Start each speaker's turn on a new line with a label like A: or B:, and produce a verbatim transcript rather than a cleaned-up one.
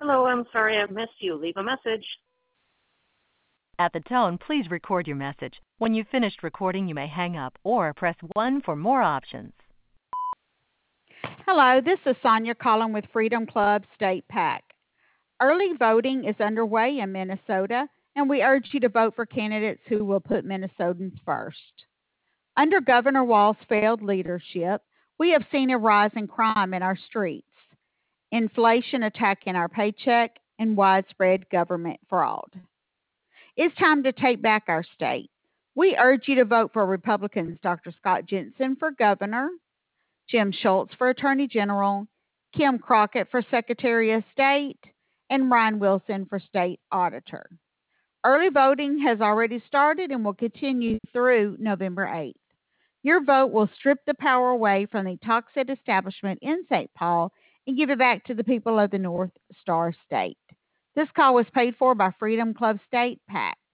A: Hello, I'm sorry I missed you. Leave a message.
B: At the tone, please record your message. When you've finished recording, you may hang up or press one for more options.
C: Hello, this is Sonia calling with Freedom Club State PAC. Early voting is underway in Minnesota, and we urge you to vote for candidates who will put Minnesotans first. Under Governor Walz's failed leadership, we have seen a rise in crime in our streets, inflation attacking our paycheck, and widespread government fraud. It's time to take back our state. We urge you to vote for Republicans Doctor Scott Jensen for governor, Jim Schultz for Attorney General, Kim Crockett for Secretary of State, and Ryan Wilson for State Auditor. Early voting has already started and will continue through November eighth. Your vote will strip the power away from the toxic establishment in Saint Paul and give it back to the people of the North Star State. This call was paid for by Freedom Club State PAC.